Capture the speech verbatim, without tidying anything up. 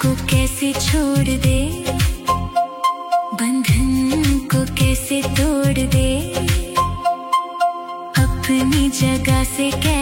को कैसे छोड़ दे, बंधन को कैसे तोड़ दे, अपनी जगह से कैसे